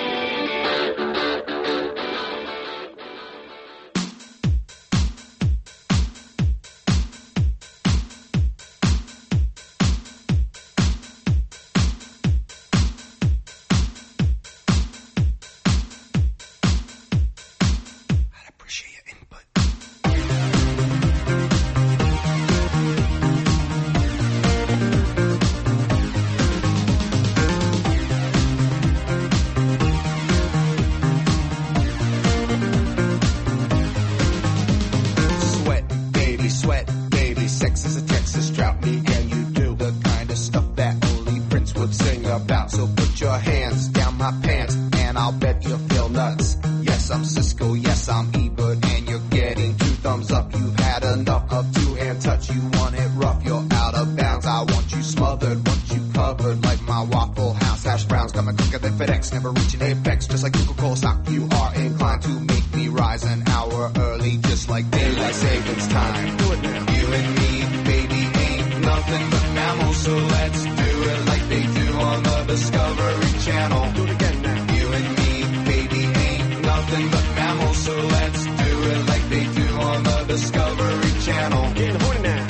Coca-Cola stock. You are inclined to make me rise an hour early, just like daylight savings time. Do it now. You and me, baby, ain't nothing but mammals, so let's do it like they do on the Discovery Channel. Do it again now. You and me, baby, ain't nothing but mammals, so let's do it like they do on the Discovery Channel. Getting horny now.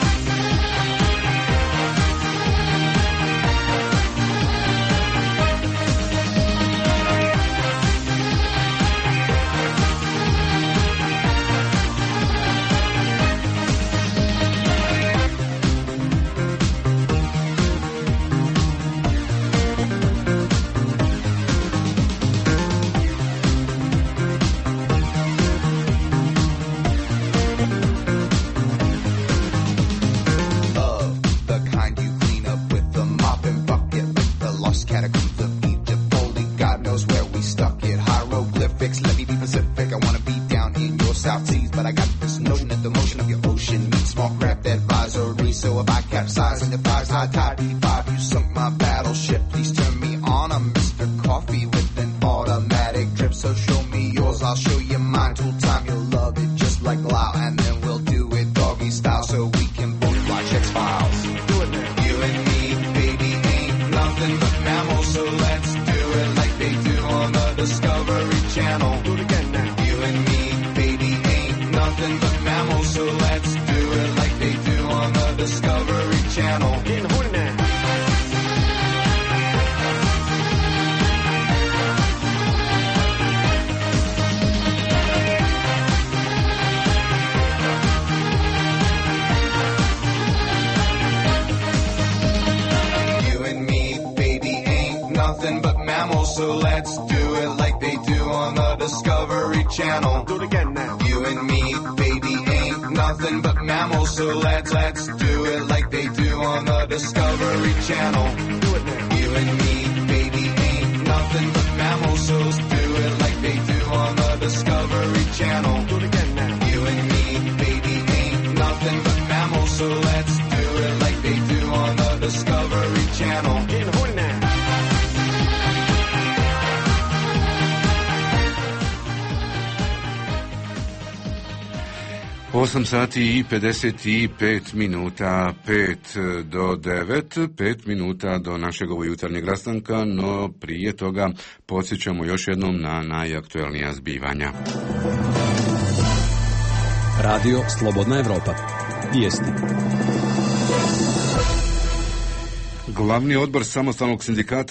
Catacombs of Egypt, holy God knows where we stuck it. Hieroglyphics, let me be Pacific. I wanna be down in your South Seas, but I got this notion that the motion of your ocean meets small craft advisory. So if I capsize on your thighs, high tide D5, you sunk my battleship. Please turn me on. I'm Mr. Coffee with an automatic drip. So show me yours, I'll show you mine. Tool time, you'll love it just like Lau, and then we'll do it doggy style so we can both watch X-Files. Do it now. You and me, baby, ain't nothing but mammals, so let's do it like they do on the Discovery Channel. Do it again now. You and me, baby, ain't nothing but mammals, so let's do it like they do on the Discovery Channel. Getting horny now. Nothing but mammals, so let's do it like they do on the Discovery Channel. Do it again now. You and me, baby, ain't nothing but mammals, so let's do it like they do on the Discovery Channel. Do it now. You and me, baby, ain't nothing but mammals, so let's do it like they do on the Discovery Channel. Do it again now. You and me, baby, ain't nothing but mammals, so let's do it like they do on the Discovery Channel. Getting horny now. 8 sati i 55 minuta, 5 do 9, 5 minuta do našeg jutarnjeg rastanka, no prije toga podsjećamo još jednom na najaktuelnija zbivanja. Radio Slobodna Evropa. Vijesti. Glavni odbor samostalnog sindikata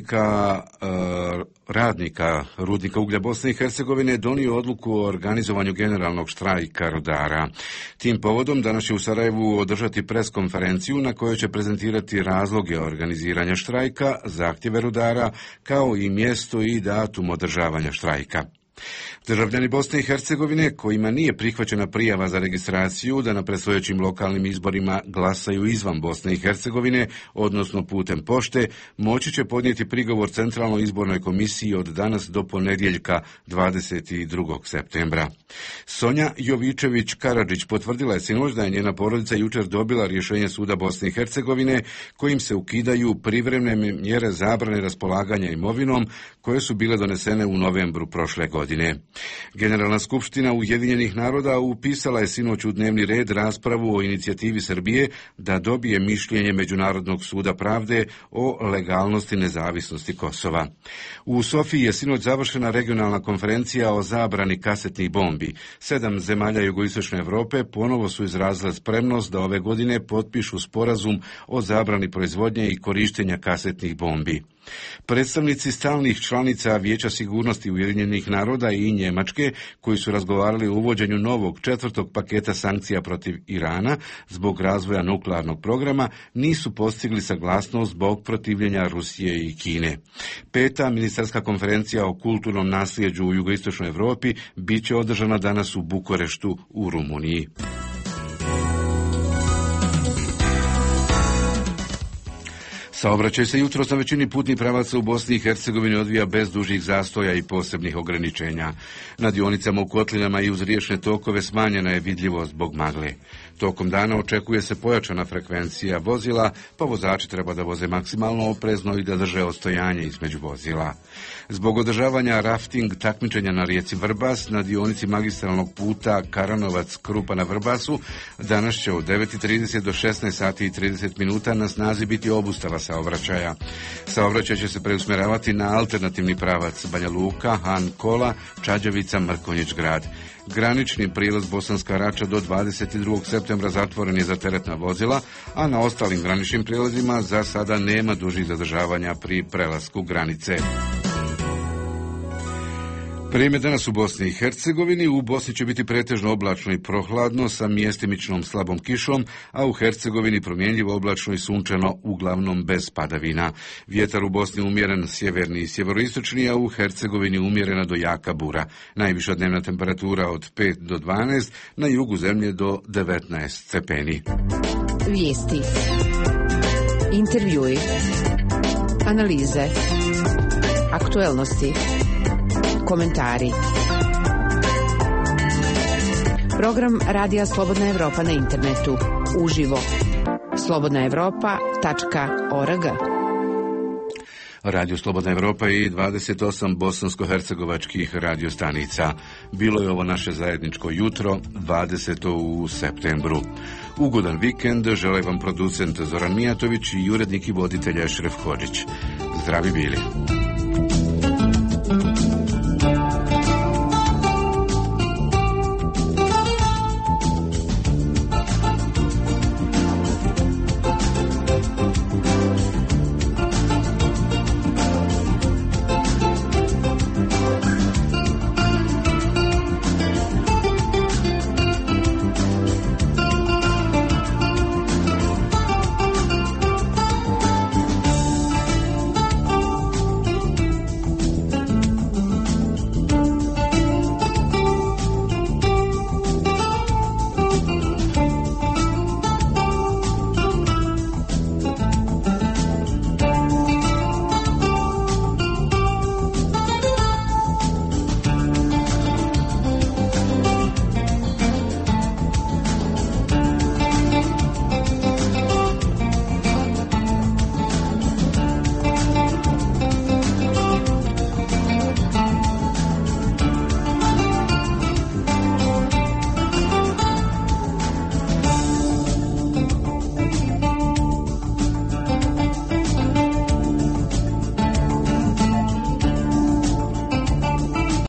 radnika rudnika uglja Bosne i Hercegovine donio odluku o organizovanju generalnog štrajka rudara. Tim povodom danas će u Sarajevu održati preskonferenciju na kojoj će prezentirati razloge organiziranja štrajka, zahtjeve rudara, kao i mjesto i datum održavanja štrajka. Državljani Bosne i Hercegovine kojima nije prihvaćena prijava za registraciju da na predstojećim lokalnim izborima glasaju izvan Bosne i Hercegovine, odnosno putem pošte, moći će podnijeti prigovor Centralnoj izbornoj komisiji od danas do ponedjeljka 22. septembra. Sonja Jovičević-Karadžić potvrdila je sinoć da je njena porodica jučer dobila rješenje Suda Bosne i Hercegovine kojim se ukidaju privremene mjere zabrane raspolaganja imovinom koje su bile donesene u novembru prošle godine. Generalna skupština Ujedinjenih naroda upisala je sinoć u dnevni red raspravu o inicijativi Srbije da dobije mišljenje Međunarodnog suda pravde o legalnosti nezavisnosti Kosova. U Sofiji je sinoć završena regionalna konferencija o zabrani kasetnih bombi. 7 zemalja jugoistočne Europe ponovo su izrazile spremnost da ove godine potpišu sporazum o zabrani proizvodnje i korištenja kasetnih bombi. Predstavnici stalnih članica Vijeća sigurnosti Ujedinjenih naroda i Njemačke, koji su razgovarali o uvođenju novog 4. paketa sankcija protiv Irana zbog razvoja nuklearnog programa, nisu postigli saglasnost zbog protivljenja Rusije i Kine. 5. ministarska konferencija o kulturnom nasljeđu u jugoistočnoj Europi bit će održana danas u Bukureštu u Rumuniji. Saobraćaj se jutros na većini putnih pravaca u Bosni i Hercegovini odvija bez dužih zastoja i posebnih ograničenja. Na dionicama u kotlinama i uz riječne tokove smanjena je vidljivost zbog magle. Tokom dana očekuje se pojačana frekvencija vozila, pa vozači treba da voze maksimalno oprezno i da drže odstojanje između vozila. Zbog održavanja rafting takmičenja na rijeci Vrbas na dionici magistralnog puta Karanovac-Krupa na Vrbasu danas će od 9:30 do 16 sati i 30 minuta na snazi biti obustava saobraćaja. Saobraćaj će se preusmjeravati na alternativni pravac Banja Luka, Han Kola, Čađavica, Mrkonjić grad. Granični prilaz Bosanska Rača do 22. septembra zatvoren je za teretna vozila, a na ostalim graničnim prilazima za sada nema dužih zadržavanja pri prelasku granice. Vrijeme danas u Bosni i Hercegovini. U Bosni će biti pretežno oblačno i prohladno sa mjestimičnom slabom kišom, a u Hercegovini promjenjivo oblačno i sunčano, uglavnom bez padavina. Vjetar u Bosni umjeren sjeverni i sjeveroistočni, a u Hercegovini umjerena do jaka bura. Najviša dnevna temperatura od 5 do 12, na jugu zemlje do 19 stepeni. Vijesti, intervjui, analize, aktuelnosti, komentari. Program Radija Slobodna Evropa na internetu. Uživo. slobodnaevropa.org. Radio Slobodna Evropa i 28 bosansko-hercegovačkih radiostanica. Bilo je ovo naše zajedničko jutro, 20. u septembru. Ugodan vikend žele vam producent Zoran Mijatović i urednik i voditelj Ešref Hodžić. Zdravi bili.